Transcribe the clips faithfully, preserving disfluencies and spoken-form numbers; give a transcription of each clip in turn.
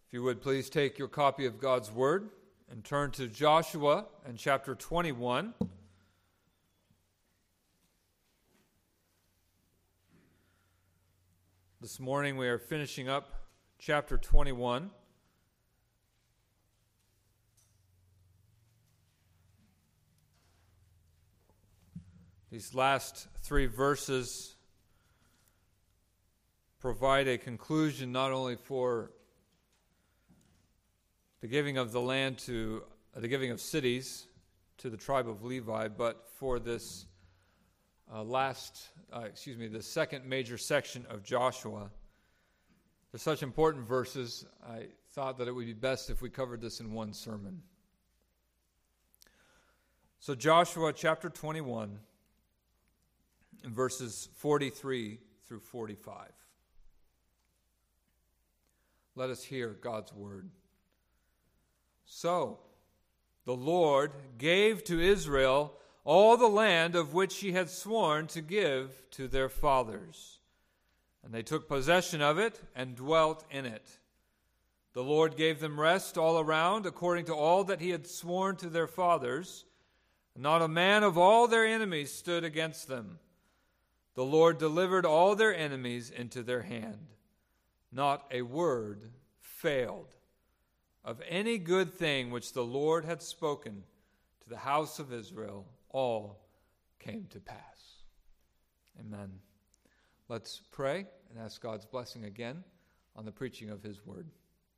If you would please take your copy of God's Word and turn to Joshua and chapter twenty-one. This morning we are finishing up chapter twenty-one. These last three verses provide a conclusion not only for the giving of the land to, uh, the giving of cities to the tribe of Levi, but for this uh, last, uh, excuse me, the second major section of Joshua. They're such important verses, I thought that it would be best if we covered this in one sermon. So Joshua chapter twenty-one, in verses forty-three through forty-five. Let us hear God's word. So, the Lord gave to Israel all the land of which he had sworn to give to their fathers. And they took possession of it and dwelt in it. The Lord gave them rest all around, according to all that he had sworn to their fathers. Not a man of all their enemies stood against them. The Lord delivered all their enemies into their hand. Not a word failed of any good thing which the Lord had spoken to the house of Israel. All came to pass. Amen. Let's pray and ask God's blessing again on the preaching of his word.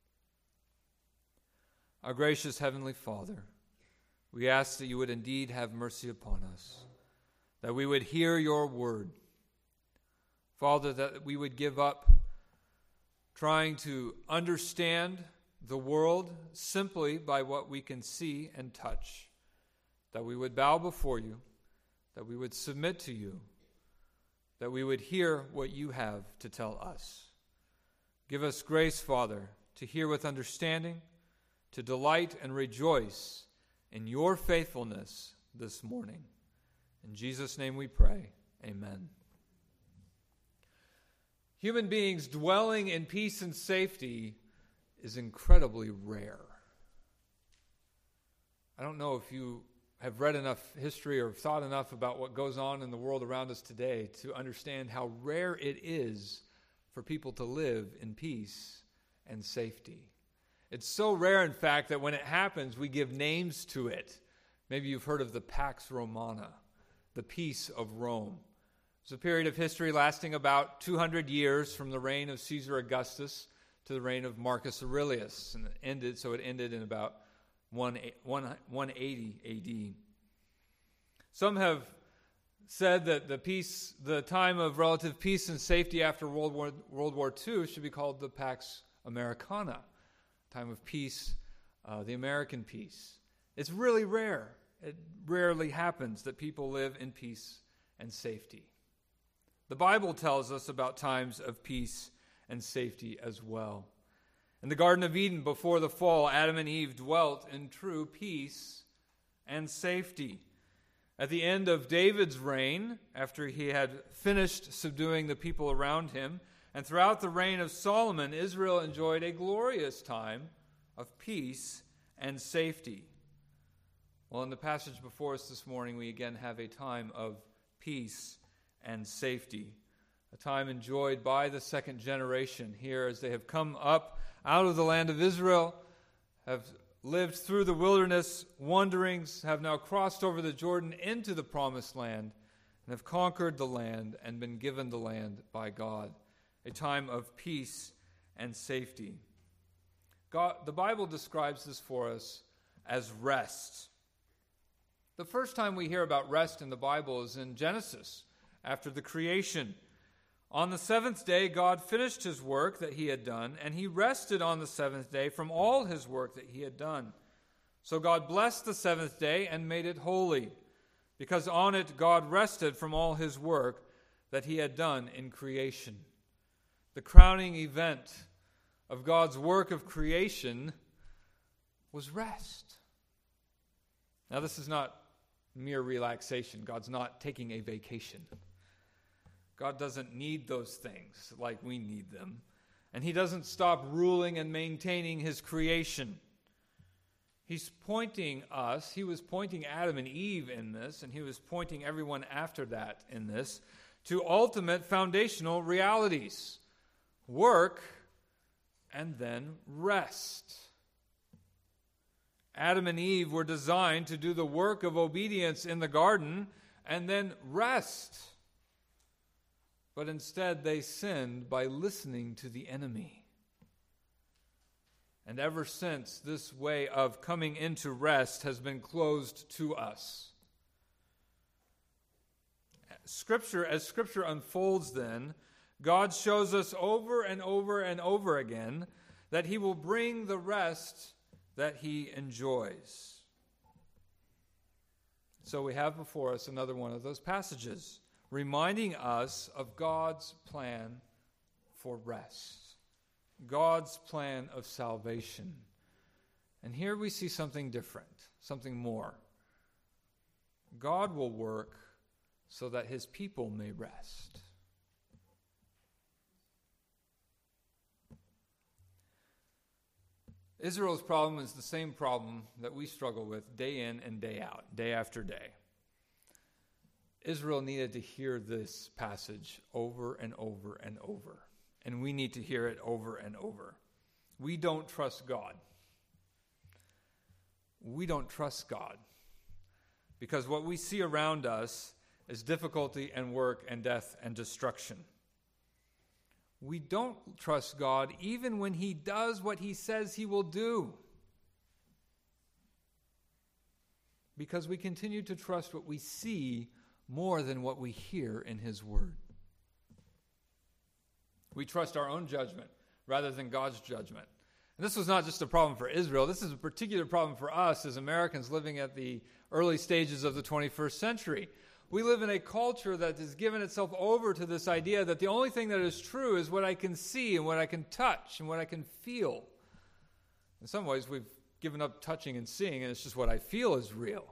Our gracious Heavenly Father, we ask that you would indeed have mercy upon us, that we would hear your word. Father, that we would give up trying to understand the world simply by what we can see and touch, that we would bow before you, that we would submit to you, that we would hear what you have to tell us. Give us grace, Father, to hear with understanding, to delight and rejoice in your faithfulness this morning. In Jesus' name we pray, amen. Human beings dwelling in peace and safety is incredibly rare. I don't know if you have read enough history or thought enough about what goes on in the world around us today to understand how rare it is for people to live in peace and safety. It's so rare, in fact, that when it happens, we give names to it. Maybe you've heard of the Pax Romana, the peace of Rome. It's a period of history lasting about two hundred years from the reign of Caesar Augustus to the reign of Marcus Aurelius, and it ended, so it ended in about one eighty A D. Some have said that the peace, the time of relative peace and safety after World War, World War Two should be called the Pax Americana, time of peace, uh, the American peace. It's really rare. It rarely happens that people live in peace and safety. The Bible tells us about times of peace and safety as well. In the Garden of Eden, before the fall, Adam and Eve dwelt in true peace and safety. At the end of David's reign, after he had finished subduing the people around him, and throughout the reign of Solomon, Israel enjoyed a glorious time of peace and safety. Well, in the passage before us this morning, we again have a time of peace and safety, a time enjoyed by the second generation here as they have come up out of the land of Israel, have lived through the wilderness wanderings, have now crossed over the Jordan into the promised land, and have conquered the land and been given the land by God. A time of peace and safety. God, the Bible describes this for us as rest. The first time we hear about rest in the Bible is in Genesis, after the creation. On the seventh day, God finished his work that he had done, and he rested on the seventh day from all his work that he had done. So God blessed the seventh day and made it holy, because on it God rested from all his work that he had done in creation. The crowning event of God's work of creation was rest. Now, this is not mere relaxation. God's not taking a vacation. God doesn't need those things like we need them. And he doesn't stop ruling and maintaining his creation. He's pointing us, he was pointing Adam and Eve in this, and he was pointing everyone after that in this, to ultimate foundational realities. Work and then rest. Adam and Eve were designed to do the work of obedience in the garden and then rest. But instead they sinned by listening to the enemy. And ever since, this way of coming into rest has been closed to us. Scripture, as Scripture unfolds then, God shows us over and over and over again that he will bring the rest that he enjoys. So we have before us another one of those passages, reminding us of God's plan for rest. God's plan of salvation. And here we see something different, something more. God will work so that his people may rest. Israel's problem is the same problem that we struggle with day in and day out, day after day. Israel needed to hear this passage over and over and over. And we need to hear it over and over. We don't trust God. We don't trust God. Because what we see around us is difficulty and work and death and destruction. We don't trust God even when he does what he says he will do. Because we continue to trust what we see more than what we hear in his word. We trust our own judgment rather than God's judgment. And this was not just a problem for Israel. This is a particular problem for us as Americans living at the early stages of the twenty-first century. We live in a culture that has given itself over to this idea that the only thing that is true is what I can see and what I can touch and what I can feel. In some ways, we've given up touching and seeing, and it's just what I feel is real.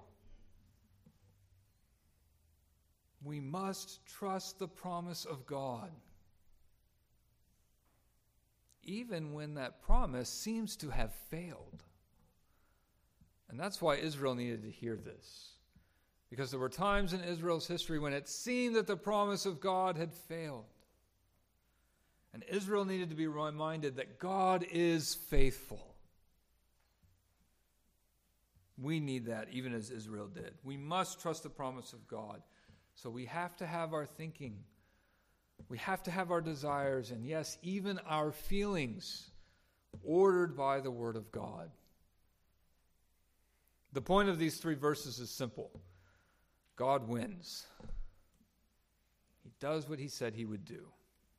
We must trust the promise of God, even when that promise seems to have failed. And that's why Israel needed to hear this. Because there were times in Israel's history when it seemed that the promise of God had failed. And Israel needed to be reminded that God is faithful. We need that even as Israel did. We must trust the promise of God. So we have to have our thinking. We have to have our desires, and yes, even our feelings ordered by the Word of God. The point of these three verses is simple. God wins. He does what he said he would do.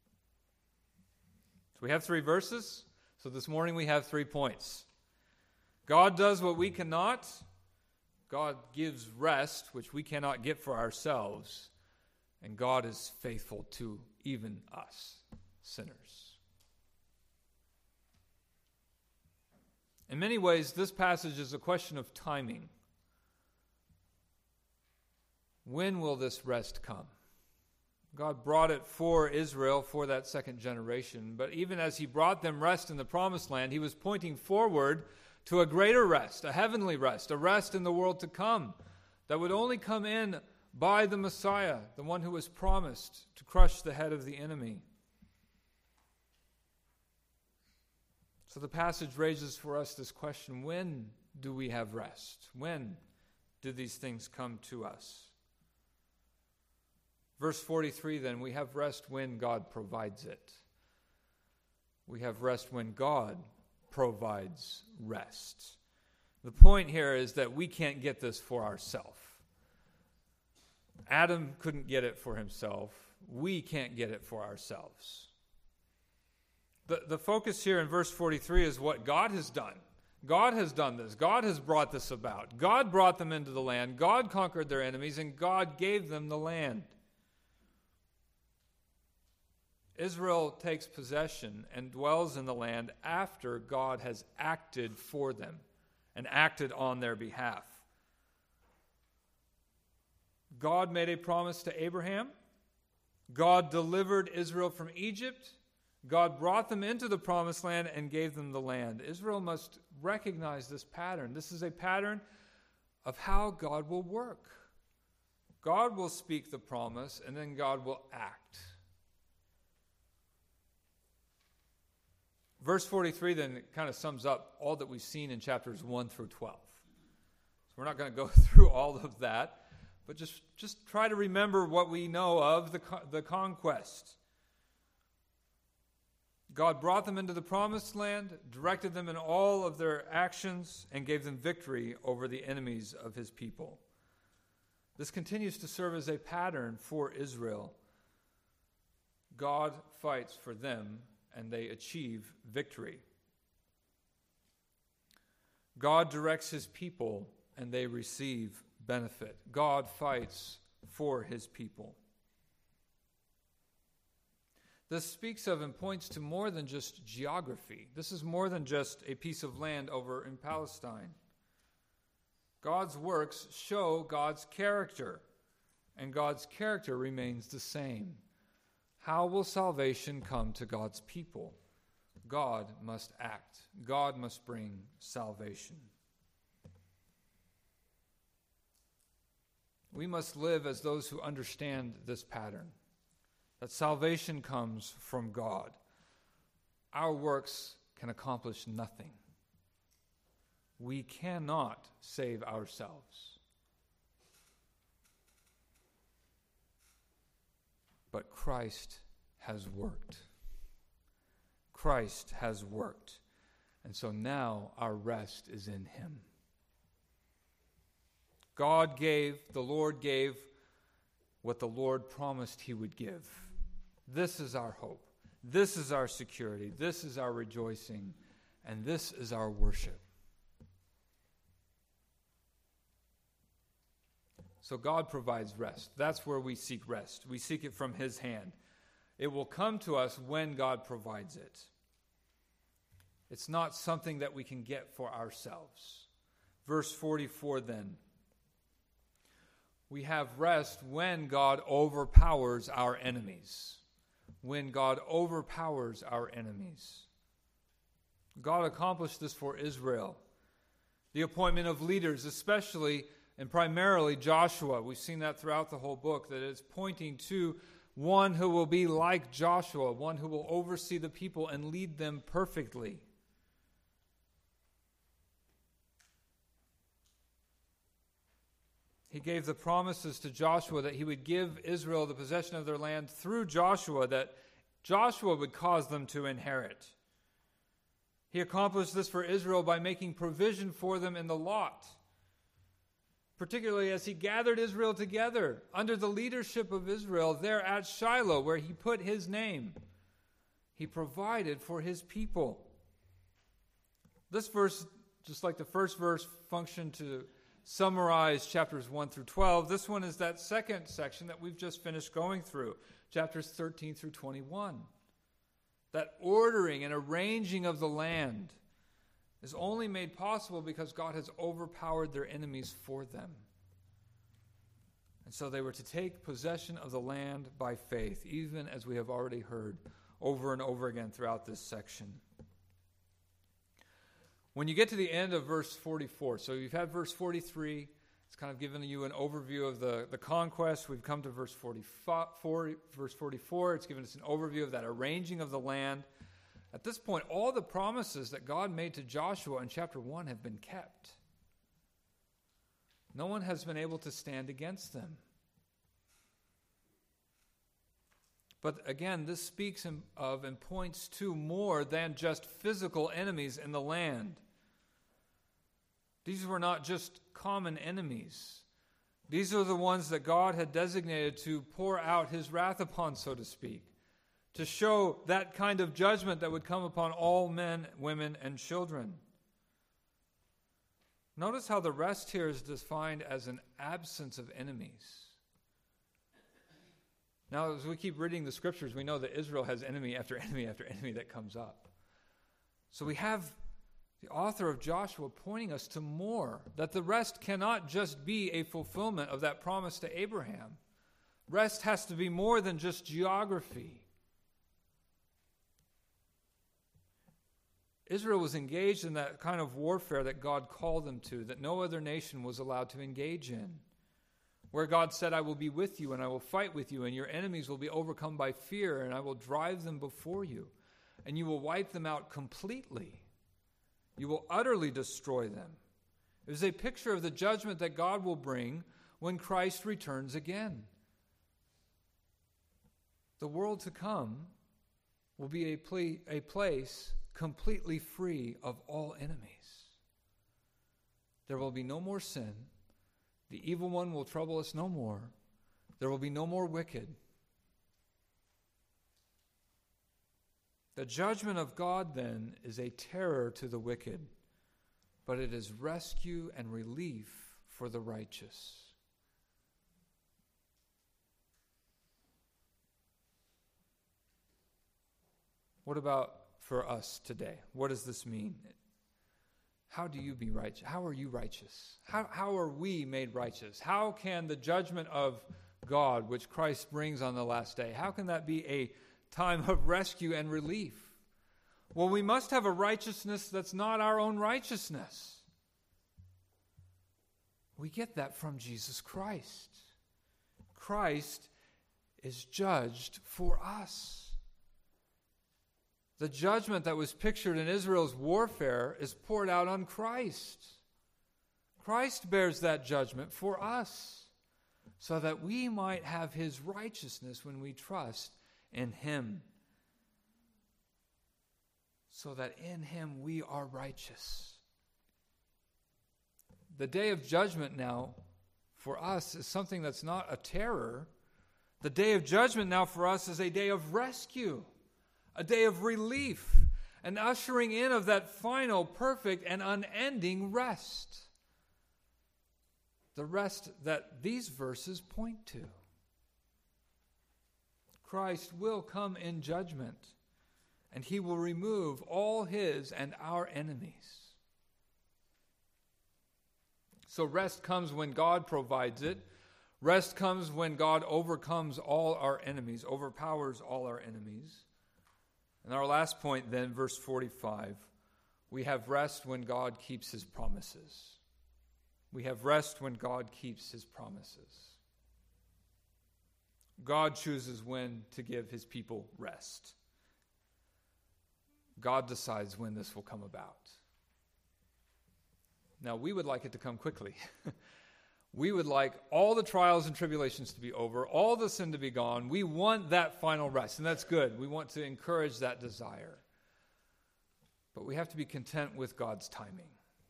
So we have three verses. So this morning we have three points. God does what we cannot. God gives rest, which we cannot get for ourselves. And God is faithful to even us, sinners. In many ways, this passage is a question of timing. When will this rest come? God brought it for Israel, for that second generation. But even as he brought them rest in the promised land, he was pointing forward to a greater rest, a heavenly rest, a rest in the world to come that would only come in by the Messiah, the one who was promised to crush the head of the enemy. So the passage raises for us this question: when do we have rest? When do these things come to us? Verse forty-three, then, we have rest when God provides it. We have rest when God provides rest. The point here is that we can't get this for ourselves. Adam couldn't get it for himself. We can't get it for ourselves. The, the focus here in verse forty-three is what God has done. God has done this. God has brought this about. God brought them into the land. God conquered their enemies, and God gave them the land. Israel takes possession and dwells in the land after God has acted for them and acted on their behalf. God made a promise to Abraham. God delivered Israel from Egypt. God brought them into the promised land and gave them the land. Israel must recognize this pattern. This is a pattern of how God will work. God will speak the promise, and then God will act. Verse forty-three then kind of sums up all that we've seen in chapters one through twelve. So we're not going to go through all of that, but just, just try to remember what we know of the, the conquest. God brought them into the promised land, directed them in all of their actions, and gave them victory over the enemies of his people. This continues to serve as a pattern for Israel. God fights for them, and they achieve victory. God directs his people, and they receive benefit. God fights for his people. This speaks of and points to more than just geography. This is more than just a piece of land over in Palestine. God's works show God's character, and God's character remains the same. How will salvation come to God's people? God must act. God must bring salvation. We must live as those who understand this pattern, that salvation comes from God. Our works can accomplish nothing. We cannot save ourselves. But Christ has worked. Christ has worked. And so now our rest is in him. God gave, the Lord gave what the Lord promised he would give. This is our hope. This is our security. This is our rejoicing. And this is our worship. So God provides rest. That's where we seek rest. We seek it from his hand. It will come to us when God provides it. It's not something that we can get for ourselves. Verse forty-four then. We have rest when God overpowers our enemies. When God overpowers our enemies. God accomplished this for Israel. The appointment of leaders, especially and primarily Joshua. We've seen that throughout the whole book, that it's pointing to one who will be like Joshua, one who will oversee the people and lead them perfectly. He gave the promises to Joshua that he would give Israel the possession of their land through Joshua, that Joshua would cause them to inherit. He accomplished this for Israel by making provision for them in the lot, particularly as he gathered Israel together under the leadership of Israel there at Shiloh, where he put his name. He provided for his people. This verse, just like the first verse, functioned to summarize chapters one through twelve. This one is that second section that we've just finished going through, chapters thirteen through twenty-one. That ordering and arranging of the land is only made possible because God has overpowered their enemies for them. And so they were to take possession of the land by faith, even as we have already heard over and over again throughout this section. When you get to the end of verse forty-four, so you've had verse forty-three, it's kind of given you an overview of the, the conquest. We've come to verse forty-four, verse forty-four. It's given us an overview of that arranging of the land. At this point, all the promises that God made to Joshua in chapter one have been kept. No one has been able to stand against them. But again, this speaks of and points to more than just physical enemies in the land. These were not just common enemies. These are the ones that God had designated to pour out his wrath upon, so to speak, to show that kind of judgment that would come upon all men, women, and children. Notice how the rest here is defined as an absence of enemies. Now, as we keep reading the scriptures, we know that Israel has enemy after enemy after enemy that comes up. So we have the author of Joshua pointing us to more, that the rest cannot just be a fulfillment of that promise to Abraham. Rest has to be more than just geography. Israel was engaged in that kind of warfare that God called them to, that no other nation was allowed to engage in. Where God said, I will be with you and I will fight with you, and your enemies will be overcome by fear, and I will drive them before you, and you will wipe them out completely. You will utterly destroy them. It is a picture of the judgment that God will bring when Christ returns again. The world to come will be a, ple- a place completely free of all enemies. There will be no more sin. The evil one will trouble us no more. There will be no more wicked. The judgment of God, then, is a terror to the wicked, but it is rescue and relief for the righteous. What about for us today? What does this mean? How do you be righteous? How are you righteous? How, how are we made righteous? How can the judgment of God, which Christ brings on the last day, how can that be a time of rescue and relief? Well, we must have a righteousness that's not our own righteousness. We get that from Jesus Christ. Christ is judged for us. The judgment that was pictured in Israel's warfare is poured out on Christ. Christ bears that judgment for us, so that we might have his righteousness when we trust in him. So that in him we are righteous. The day of judgment now for us is something that's not a terror. The day of judgment now for us is a day of rescue. A day of relief, an ushering in of that final, perfect, and unending rest. The rest that these verses point to. Christ will come in judgment, and he will remove all his and our enemies. So rest comes when God provides it. Rest comes when God overcomes all our enemies, overpowers all our enemies. And our last point then, verse forty-five, we have rest when God keeps his promises. We have rest when God keeps his promises. God chooses when to give his people rest. God decides when this will come about. Now, we would like it to come quickly. We would like all the trials and tribulations to be over, all the sin to be gone. We want that final rest, and that's good. We want to encourage that desire. But we have to be content with God's timing.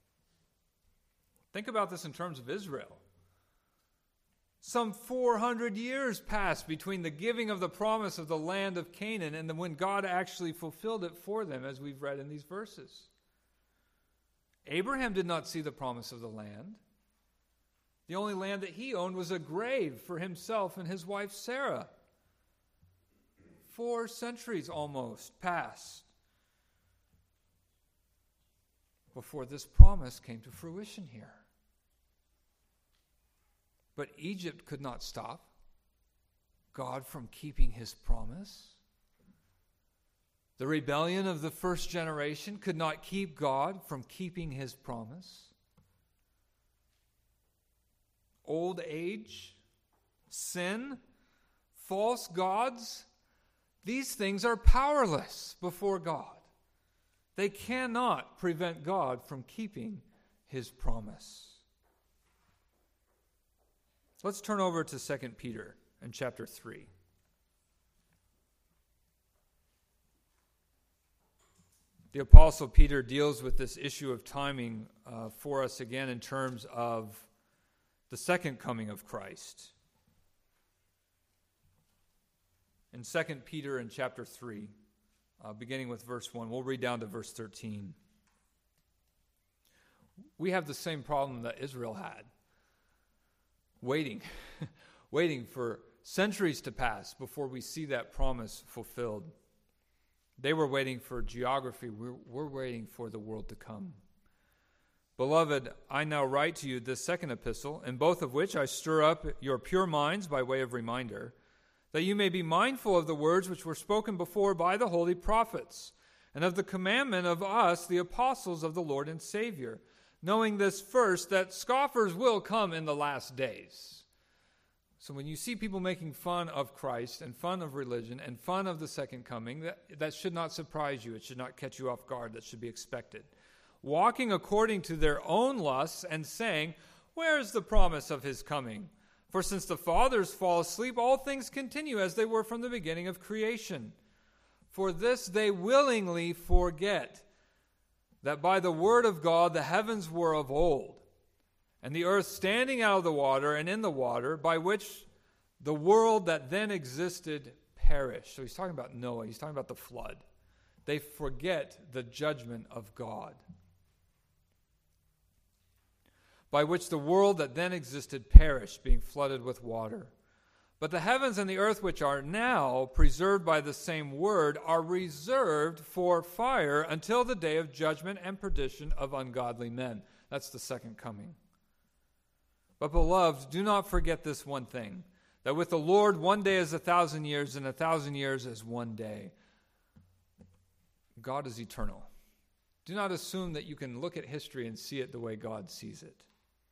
Think about this in terms of Israel. Some four hundred years passed between the giving of the promise of the land of Canaan and when God actually fulfilled it for them, as we've read in these verses. Abraham did not see the promise of the land. The only land that he owned was a grave for himself and his wife Sarah. Four centuries almost passed before this promise came to fruition here. But Egypt could not stop God from keeping his promise. The rebellion of the first generation could not keep God from keeping his promise. Old age, sin, false gods, these things are powerless before God. They cannot prevent God from keeping his promise. Let's turn over to Second Peter in chapter three. The Apostle Peter deals with this issue of timing uh, for us again in terms of the second coming of Christ. In Second Peter in chapter three, uh, beginning with verse one, we'll read down to verse thirteen. We have the same problem that Israel had. Waiting, waiting for centuries to pass before we see that promise fulfilled. They were waiting for geography. We're, we're waiting for the world to come. Beloved, I now write to you this second epistle, in both of which I stir up your pure minds by way of reminder, that you may be mindful of the words which were spoken before by the holy prophets, and of the commandment of us, the apostles of the Lord and Savior, knowing this first, that scoffers will come in the last days. So when you see people making fun of Christ and fun of religion and fun of the second coming, that, that should not surprise you. It should not catch you off guard. That should be expected. Walking according to their own lusts and saying, where is the promise of his coming? For since the fathers fall asleep, all things continue as they were from the beginning of creation. For this they willingly forget, that by the word of God the heavens were of old, and the earth standing out of the water and in the water, by which the world that then existed perished. So he's talking about Noah. He's talking about the flood. They forget the judgment of God, by which the world that then existed perished, being flooded with water. But the heavens and the earth, which are now preserved by the same word, are reserved for fire until the day of judgment and perdition of ungodly men. That's the second coming. But beloved, do not forget this one thing, that with the Lord one day is a thousand years, and a thousand years is one day. God is eternal. Do not assume that you can look at history and see it the way God sees it.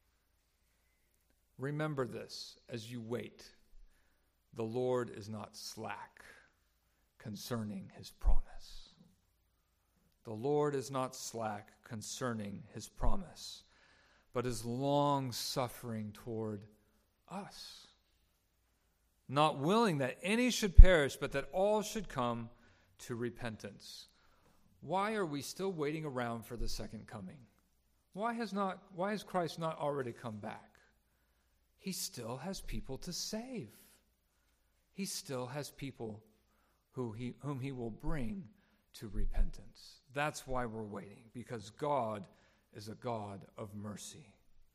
Remember this as you wait. The Lord is not slack concerning his promise. The Lord is not slack concerning his promise, but is long-suffering toward us, not willing that any should perish, but that all should come to repentance. Why are we still waiting around for the second coming? Why has not, why has Christ not already come back? He still has people to save. He still has people who he, whom he will bring to repentance. That's why we're waiting, because God is a God of mercy.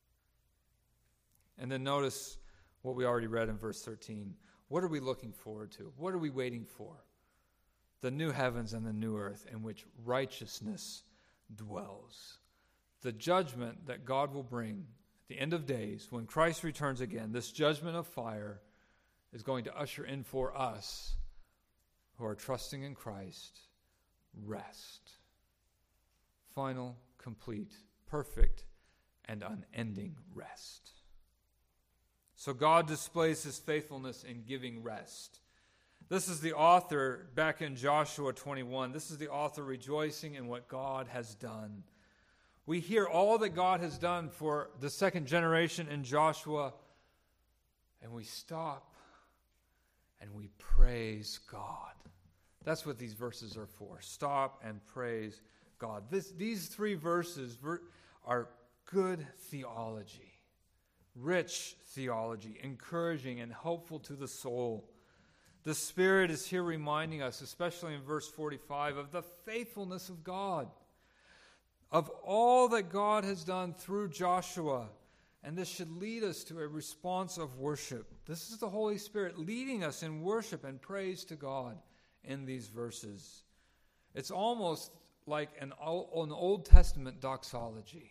And then notice what we already read in verse thirteen. What are we looking forward to? What are we waiting for? The new heavens and the new earth in which righteousness dwells. The judgment that God will bring at the end of days, when Christ returns again, this judgment of fire is going to usher in for us who are trusting in Christ rest. Final, complete, perfect, and unending rest. So God displays his faithfulness in giving rest. This is the author back in Joshua twenty-one. This is the author rejoicing in what God has done. We hear all that God has done for the second generation in Joshua, and we stop and we praise God. That's what these verses are for. Stop and praise God. This, these three verses ver- are good theology, rich theology, encouraging and helpful to the soul. The Spirit is here reminding us, especially in verse forty-five, of the faithfulness of God, of all that God has done through Joshua. And this should lead us to a response of worship. This is the Holy Spirit leading us in worship and praise to God in these verses. It's almost like an Old Testament doxology.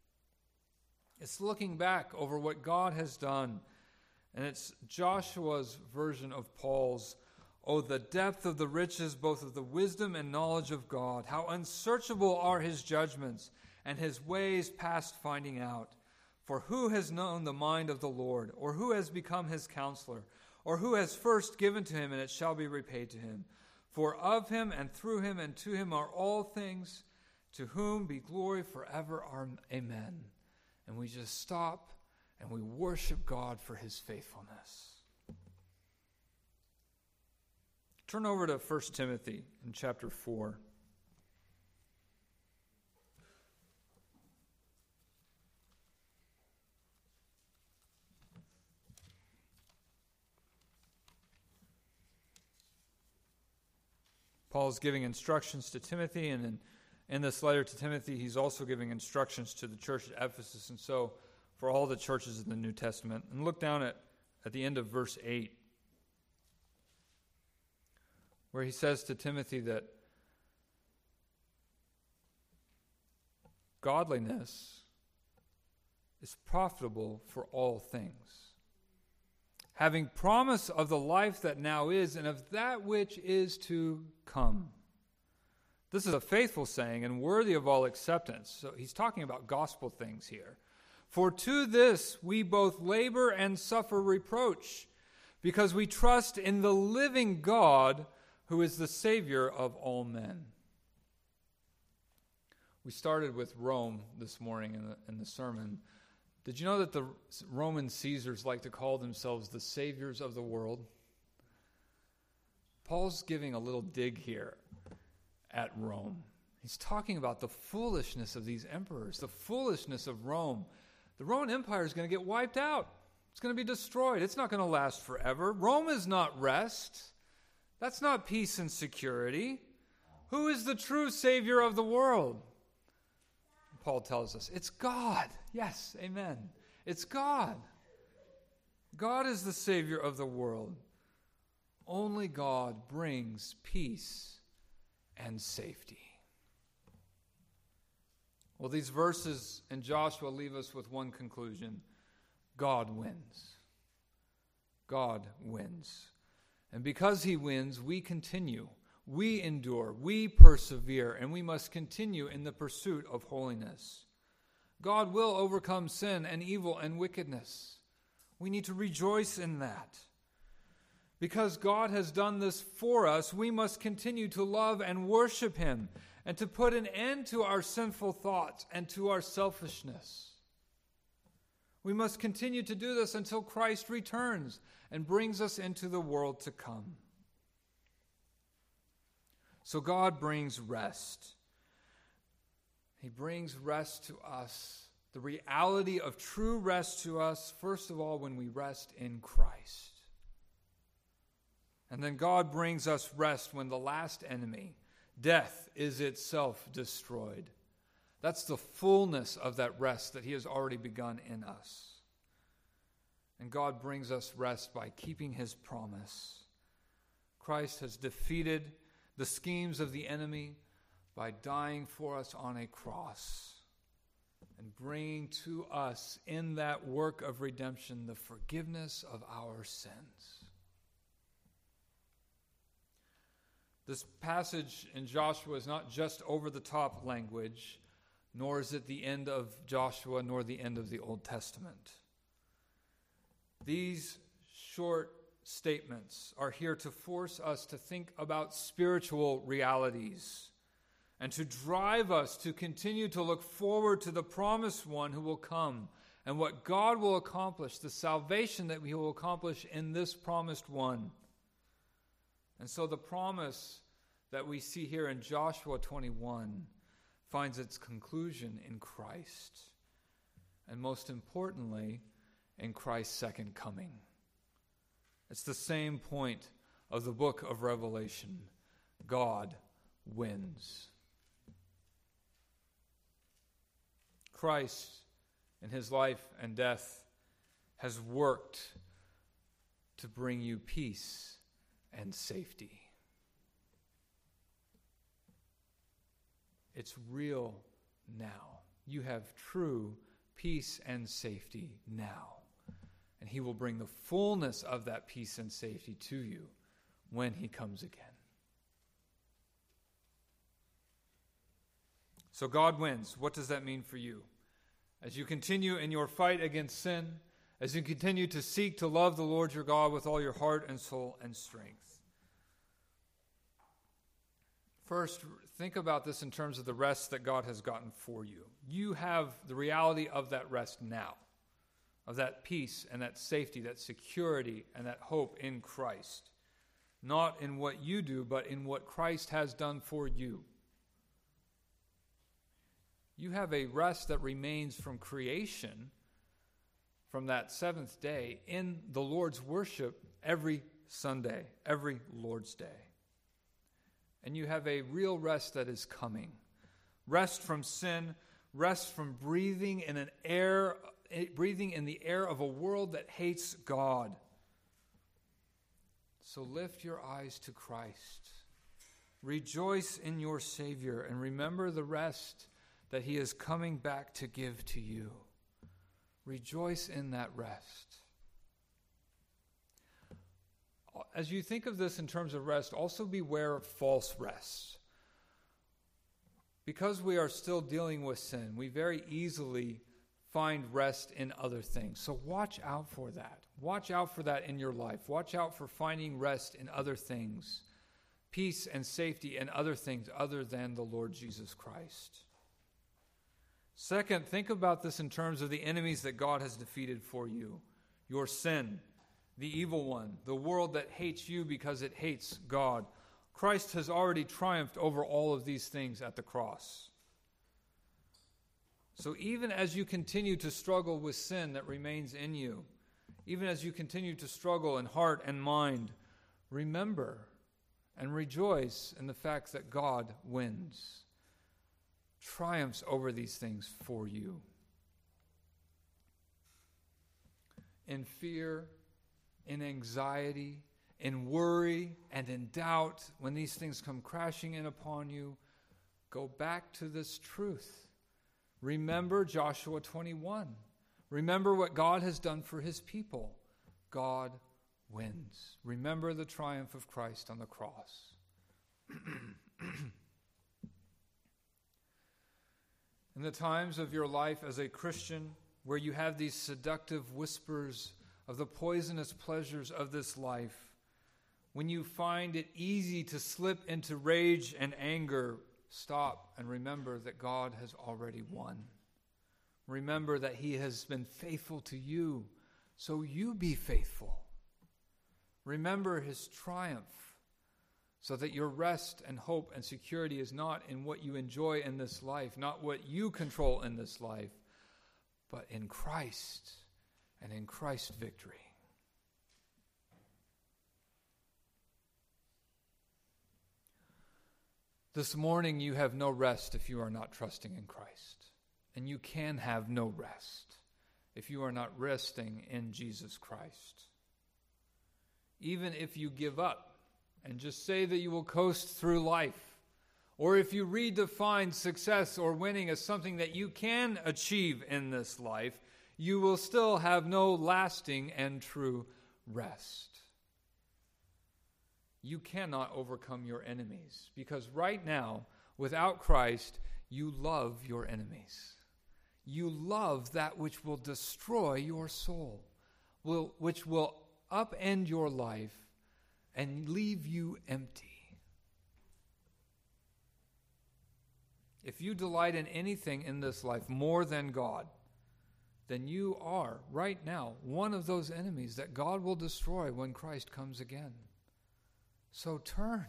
It's looking back over what God has done. And it's Joshua's version of Paul's, "Oh, the depth of the riches, both of the wisdom and knowledge of God. How unsearchable are his judgments, and his ways past finding out. For who has known the mind of the Lord, or who has become his counselor, or who has first given to him, and it shall be repaid to him? For of him, and through him, and to him are all things, to whom be glory forever. Amen." And we just stop and we worship God for his faithfulness. Turn over to First Timothy in chapter four. Paul's giving instructions to Timothy, and in, in this letter to Timothy, he's also giving instructions to the church at Ephesus, and so for all the churches in the New Testament. And look down at, at the end of verse eight, where he says to Timothy that godliness is profitable for all things, having promise of the life that now is and of that which is to come. This is a faithful saying and worthy of all acceptance. So he's talking about gospel things here. For to this we both labor and suffer reproach, because we trust in the living God, who is the Savior of all men. We started with Rome this morning in the, in the sermon. Did you know that the Roman Caesars like to call themselves the saviors of the world? Paul's giving a little dig here at Rome. He's talking about the foolishness of these emperors, the foolishness of Rome. The Roman Empire is going to get wiped out. It's going to be destroyed. It's not going to last forever. Rome is not rest. That's not peace and security. Who is the true Savior of the world? Paul tells us it's God. Yes, amen. It's God. God is the Savior of the world. Only God brings peace and safety. Well, these verses in Joshua leave us with one conclusion. God wins. God wins. And because he wins, we continue. We endure. We persevere. And we must continue in the pursuit of holiness. God will overcome sin and evil and wickedness. We need to rejoice in that. Because God has done this for us, we must continue to love and worship him and to put an end to our sinful thoughts and to our selfishness. We must continue to do this until Christ returns and brings us into the world to come. So God brings rest. He brings rest to us, the reality of true rest to us, first of all, when we rest in Christ. And then God brings us rest when the last enemy, death, is itself destroyed. That's the fullness of that rest that he has already begun in us. And God brings us rest by keeping his promise. Christ has defeated the schemes of the enemy by dying for us on a cross and bringing to us in that work of redemption the forgiveness of our sins. This passage in Joshua is not just over-the-top language, nor is it the end of Joshua, nor the end of the Old Testament. These short statements are here to force us to think about spiritual realities and to drive us to continue to look forward to the promised one who will come and what God will accomplish, the salvation that he will accomplish in this promised one. And so the promise that we see here in Joshua twenty-one finds its conclusion in Christ. And most importantly, in Christ's second coming. It's the same point of the book of Revelation. God wins. Christ, in his life and death, has worked to bring you peace and safety. It's real now. You have true peace and safety now. And he will bring the fullness of that peace and safety to you when he comes again. So God wins. What does that mean for you? As you continue in your fight against sin, as you continue to seek to love the Lord your God with all your heart and soul and strength. First, think about this in terms of the rest that God has gotten for you. You have the reality of that rest now, of that peace and that safety, that security and that hope in Christ. Not in what you do, but in what Christ has done for you. You have a rest that remains from creation, from that seventh day, in the Lord's worship every Sunday, every Lord's Day. And you have a real rest that is coming. Rest from sin, rest from breathing in an air, breathing in the air of a world that hates God. So lift your eyes to Christ. Rejoice in your Savior and remember the rest that he is coming back to give to you. Rejoice in that rest. As you think of this in terms of rest, also beware of false rest. Because we are still dealing with sin, we very easily find rest in other things. So watch out for that. Watch out for that in your life. Watch out for finding rest in other things, peace and safety in other things other than the Lord Jesus Christ. Second, think about this in terms of the enemies that God has defeated for you. Your sin, the evil one, the world that hates you because it hates God. Christ has already triumphed over all of these things at the cross. So even as you continue to struggle with sin that remains in you, even as you continue to struggle in heart and mind, remember and rejoice in the fact that God wins, triumphs over these things for you. In fear, in anxiety, in worry, and in doubt, when these things come crashing in upon you, go back to this truth. Remember Joshua twenty-one. Remember what God has done for his people. God wins. Remember the triumph of Christ on the cross. In the times of your life as a Christian, where you have these seductive whispers of the poisonous pleasures of this life, when you find it easy to slip into rage and anger, stop and remember that God has already won. Remember that he has been faithful to you, so you be faithful. Remember his triumph, so that your rest and hope and security is not in what you enjoy in this life, not what you control in this life, but in Christ and in Christ's victory. This morning you have no rest if you are not trusting in Christ. And you can have no rest if you are not resting in Jesus Christ. Even if you give up and just say that you will coast through life, or if you redefine success or winning as something that you can achieve in this life, you will still have no lasting and true rest. You cannot overcome your enemies, because right now, without Christ, you love your enemies. You love that which will destroy your soul, will, which will upend your life and leave you empty. If you delight in anything in this life more than God, then you are, right now, one of those enemies that God will destroy when Christ comes again. So turn.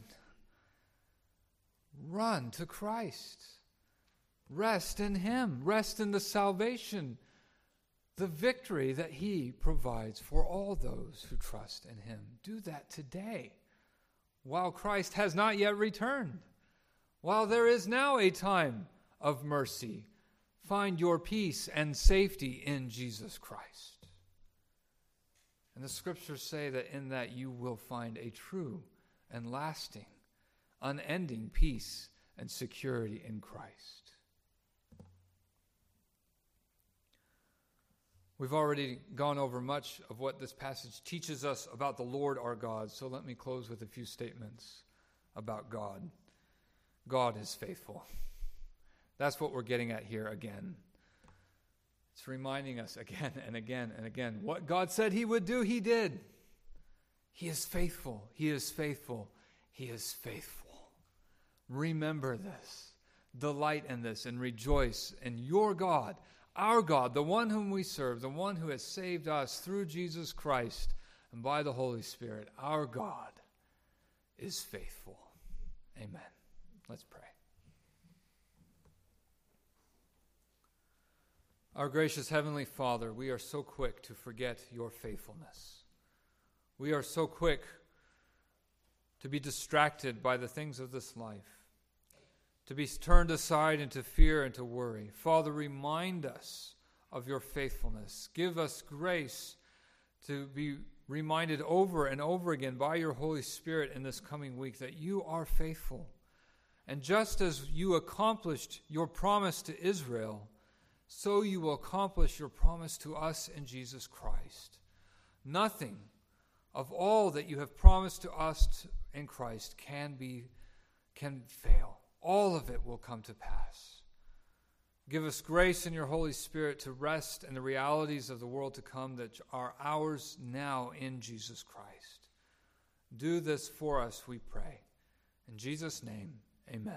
Run to Christ. Rest in him. Rest in the salvation, the victory that he provides for all those who trust in him. Do that today, while Christ has not yet returned. While there is now a time of mercy, find your peace and safety in Jesus Christ. And the scriptures say that in that you will find a true and lasting, unending peace and security in Christ. We've already gone over much of what this passage teaches us about the Lord our God, so let me close with a few statements about God. God is faithful. That's what we're getting at here again. It's reminding us again and again and again. What God said he would do, he did. He is faithful. He is faithful. He is faithful. Remember this. Delight in this and rejoice in your God, our God, the one whom we serve, the one who has saved us through Jesus Christ and by the Holy Spirit. Our God is faithful. Amen. Let's pray. Our gracious Heavenly Father, we are so quick to forget your faithfulness. We are so quick to be distracted by the things of this life, to be turned aside into fear and to worry. Father, remind us of your faithfulness. Give us grace to be reminded over and over again by your Holy Spirit in this coming week that you are faithful. And just as you accomplished your promise to Israel, so you will accomplish your promise to us in Jesus Christ. Nothing of all that you have promised to us in Christ can be can fail. all of it will come to pass. Give us grace in your Holy Spirit to rest in the realities of the world to come that are ours now in Jesus Christ. Do this for us, we pray. In Jesus' name, amen.